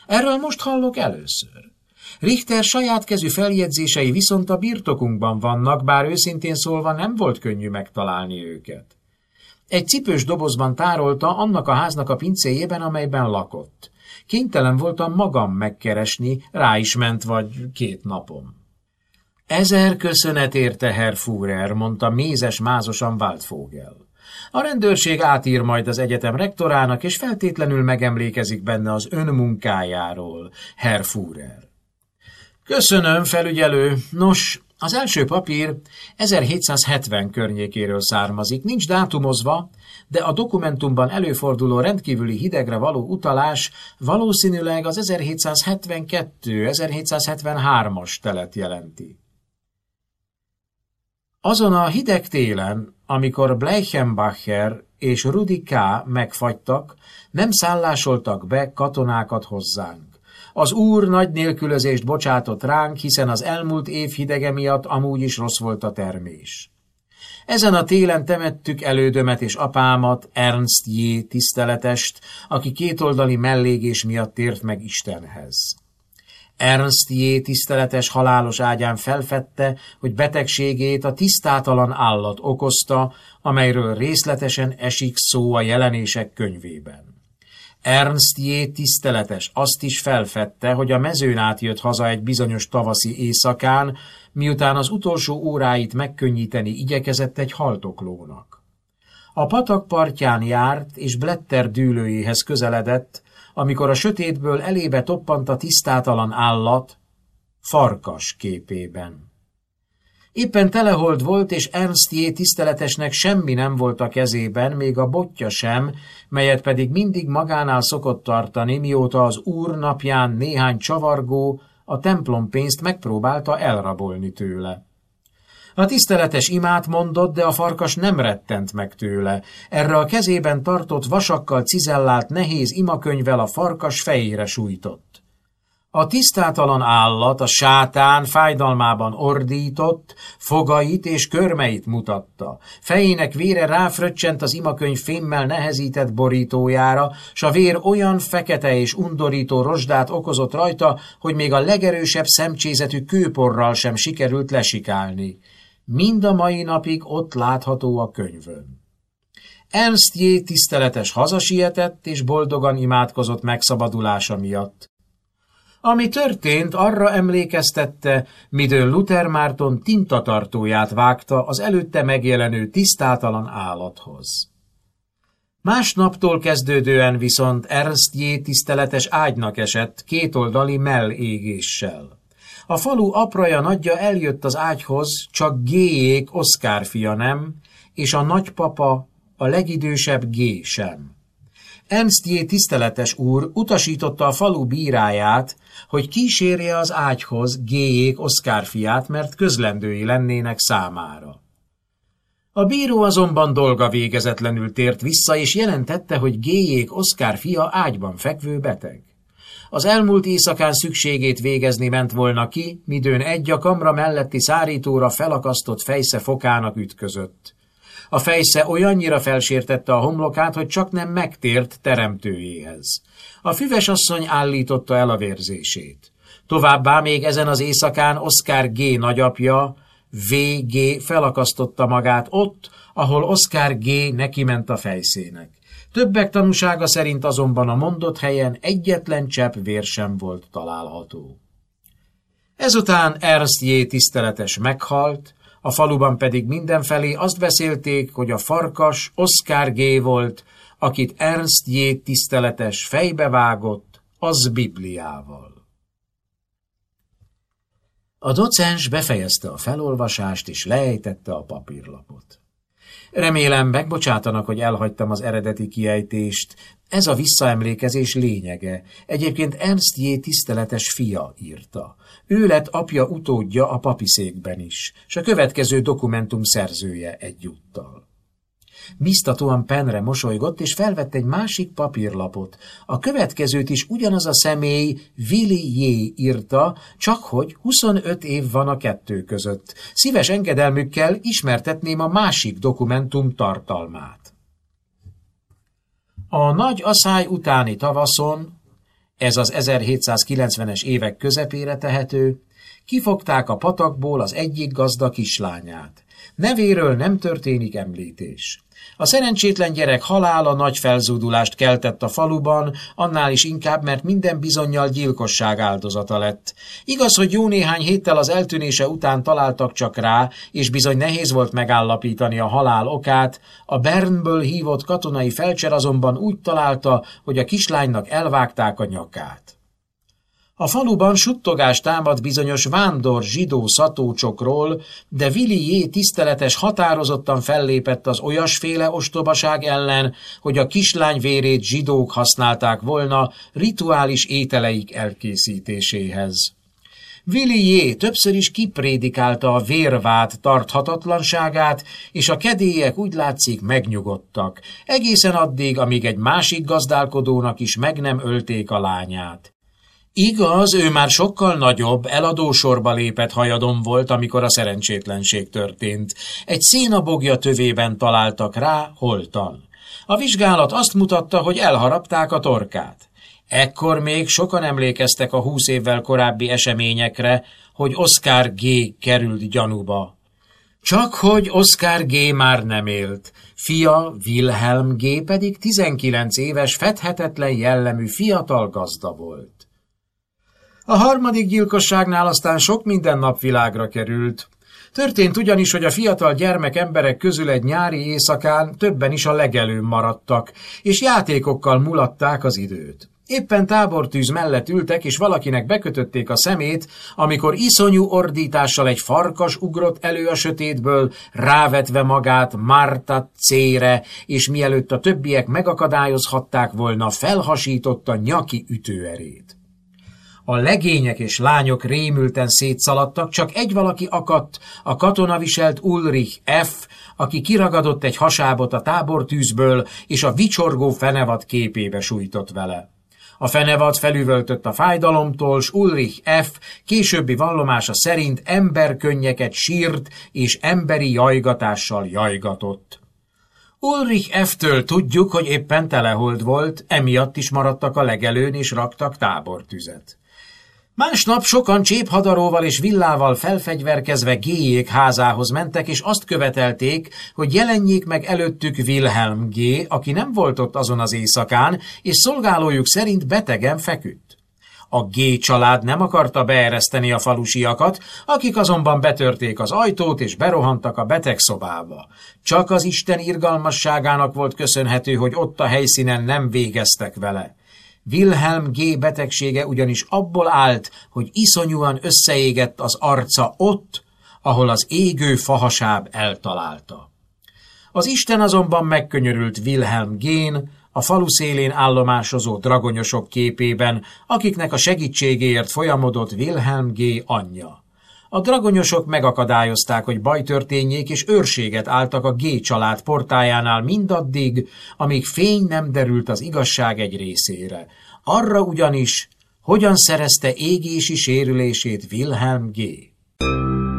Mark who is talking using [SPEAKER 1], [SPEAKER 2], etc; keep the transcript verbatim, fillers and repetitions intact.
[SPEAKER 1] Erről most hallok először. Richter saját kezű feljegyzései viszont a birtokunkban vannak, bár őszintén szólva nem volt könnyű megtalálni őket. Egy cipős dobozban tárolta annak a háznak a pincéjében, amelyben lakott. Kénytelen voltam magam megkeresni, rá is ment vagy két napom. Ezer köszönet érte, Herr Führer, mondta mézes-mázosan Waldvogel. A rendőrség átír majd az egyetem rektorának, és feltétlenül megemlékezik benne az ön munkájáról, Herr Führer. Köszönöm, felügyelő. Nos, az első papír ezerhétszázhetven környékéről származik, nincs dátumozva, de a dokumentumban előforduló rendkívüli hidegre való utalás valószínűleg az ezerhétszázhetvenkettő-ezerhétszázhetvenhármas telet jelenti. Azon a hideg télen, amikor Bleichenbacher és Rudi K. megfagytak, nem szállásoltak be katonákat hozzánk. Az úr nagy nélkülözést bocsátott ránk, hiszen az elmúlt év hidege miatt amúgy is rossz volt a termés. Ezen a télen temettük elődömet és apámat, Ernst J. tiszteletest, aki kétoldali mellégés miatt tért meg Istenhez. Ernst J. tiszteletes halálos ágyán felfedte, hogy betegségét a tisztátalan állat okozta, amelyről részletesen esik szó a jelenések könyvében. Ernst J. tiszteletes azt is felfedte, hogy a mezőn át jött haza egy bizonyos tavaszi éjszakán, miután az utolsó óráit megkönnyíteni igyekezett egy haldoklónak. A patak partján járt, és Bletter dűlőjéhez közeledett, amikor a sötétből elébe toppant a tisztátalan állat, farkas képében. Éppen telehold volt, és Ernst J. tiszteletesnek semmi nem volt a kezében, még a botja sem, melyet pedig mindig magánál szokott tartani, mióta az úr napján néhány csavargó a templompénzt megpróbálta elrabolni tőle. A tiszteletes imát mondott, de a farkas nem rettent meg tőle. Erre a kezében tartott vasakkal cizellált nehéz imakönyvvel a farkas fejére sújtott. A tisztátalan állat, a sátán fájdalmában ordított, fogait és körmeit mutatta. Fejének vére ráfröccsent az imakönyv fémmel nehezített borítójára, s a vér olyan fekete és undorító rozsdát okozott rajta, hogy még a legerősebb szemcsézetű kőporral sem sikerült lesikálni. Mind a mai napig ott látható a könyvön. Ernst J. tiszteletes hazasietett, és boldogan imádkozott megszabadulása miatt. Ami történt, arra emlékeztette, midőn Luther Márton tintatartóját vágta az előtte megjelenő tisztátalan állathoz. Másnaptól kezdődően viszont Ernst J. tiszteletes ágynak esett kétoldali mellégéssel. A falu apraja nagyja eljött az ágyhoz, csak G-jék Oszkár fia nem, és a nagypapa, a legidősebb G sem. Ernst J. tiszteletes úr utasította a falu bíráját, hogy kísérje az ágyhoz G-jék Oszkár fiát, mert közlendői lennének számára. A bíró azonban dolga végezetlenül tért vissza, és jelentette, hogy G-jék Oszkár fia ágyban fekvő beteg. Az elmúlt éjszakán szükségét végezni ment volna ki, midőn egy a kamra melletti szárítóra felakasztott fejsze fokának ütközött. A fejsze olyannyira felsértette a homlokát, hogy csak nem megtért teremtőjéhez. A füvesasszony állította el a vérzését. Továbbá még ezen az éjszakán Oszkár G. nagyapja, V G. felakasztotta magát ott, ahol Oszkár G. nekiment a fejszének. Többek tanúsága szerint azonban a mondott helyen egyetlen csepp vér sem volt található. Ezután Ernst J. tiszteletes meghalt, a faluban pedig mindenfelé azt beszélték, hogy a farkas Oszkár G. volt, akit Ernst J. tiszteletes fejbevágott, az Bibliával. A docens befejezte a felolvasást, és leejtette a papírlapot. Remélem, megbocsátanak, hogy elhagytam az eredeti kiejtést. Ez a visszaemlékezés lényege. Egyébként Ernst J. tiszteletes fia írta. Ő lett apja utódja a papiszékben is, s a következő dokumentum szerzője egyúttal. Biztatóan penre mosolygott, és felvett egy másik papírlapot. A következőt is ugyanaz a személy, Willi J. írta, csak hogy huszonöt év van a kettő között. Szíves engedelmükkel ismertetném a másik dokumentum tartalmát. A nagy aszály utáni tavaszon ez az ezerhétszázkilencvenes évek közepére tehető, kifogták a patakból az egyik gazda kislányát. Nevéről nem történik említés. A szerencsétlen gyerek halála nagy felzúdulást keltett a faluban, annál is inkább, mert minden bizonnyal gyilkosság áldozata lett. Igaz, hogy jó néhány héttel az eltűnése után találtak csak rá, és bizony nehéz volt megállapítani a halál okát, a Bernből hívott katonai felcser azonban úgy találta, hogy a kislánynak elvágták a nyakát. A faluban suttogás támad bizonyos vándor zsidó szatócsokról, de Willi J. tiszteletes határozottan fellépett az olyasféle ostobaság ellen, hogy a kislány vérét zsidók használták volna rituális ételeik elkészítéséhez. Willi J. többször is kiprédikálta a vérvád tarthatatlanságát, és a kedélyek úgy látszik megnyugodtak, egészen addig, amíg egy másik gazdálkodónak is meg nem ölték a lányát. Igaz, ő már sokkal nagyobb, eladósorba lépett hajadon volt, amikor a szerencsétlenség történt. Egy szénabogja tövében találtak rá holtan. A vizsgálat azt mutatta, hogy elharapták a torkát. Ekkor még sokan emlékeztek a húsz évvel korábbi eseményekre, hogy Oskar G. került gyanúba. Csak hogy Oskar G. már nem élt, fia Wilhelm G. pedig tizenkilenc éves, fedhetetlen jellemű fiatal gazda volt. A harmadik gyilkosságnál aztán sok minden napvilágra került. Történt ugyanis, hogy a fiatal gyermek emberek közül egy nyári éjszakán többen is a legelőn maradtak, és játékokkal mulatták az időt. Éppen tábortűz mellett ültek, és valakinek bekötötték a szemét, amikor iszonyú ordítással egy farkas ugrott elő a sötétből, rávetve magát Marta C-re, és mielőtt a többiek megakadályozhatták volna, felhasította nyaki ütőerét. A legények és lányok rémülten szétszaladtak, csak egy valaki akadt, a katonaviselt Ulrich F., aki kiragadott egy hasábot a tábortűzből, és a vicsorgó fenevad képébe sújtott vele. A fenevad felüvöltött a fájdalomtól, s Ulrich F. későbbi vallomása szerint emberkönnyeket sírt, és emberi jajgatással jajgatott. Ulrich F.-től tudjuk, hogy éppen telehold volt, emiatt is maradtak a legelőn, és raktak tábortüzet. Másnap sokan cséphadaróval és villával felfegyverkezve G-jék házához mentek, és azt követelték, hogy jelenjék meg előttük Wilhelm G., aki nem volt ott azon az éjszakán, és szolgálójuk szerint betegen feküdt. A G. család nem akarta beereszteni a falusiakat, akik azonban betörték az ajtót és berohantak a betegszobába. Csak az Isten irgalmasságának volt köszönhető, hogy ott a helyszínen nem végeztek vele. Wilhelm G. betegsége ugyanis abból állt, hogy iszonyúan összeégett az arca ott, ahol az égő fahasáb eltalálta. Az Isten azonban megkönyörült Wilhelm G-n, a falu szélén állomásozó dragonyosok képében, akiknek a segítségéért folyamodott Wilhelm G. anyja. A dragonyosok megakadályozták, hogy baj történjék, és őrséget álltak a G. család portájánál mindaddig, amíg fény nem derült az igazság egy részére. Arra ugyanis, hogyan szerezte égési sérülését Wilhelm G.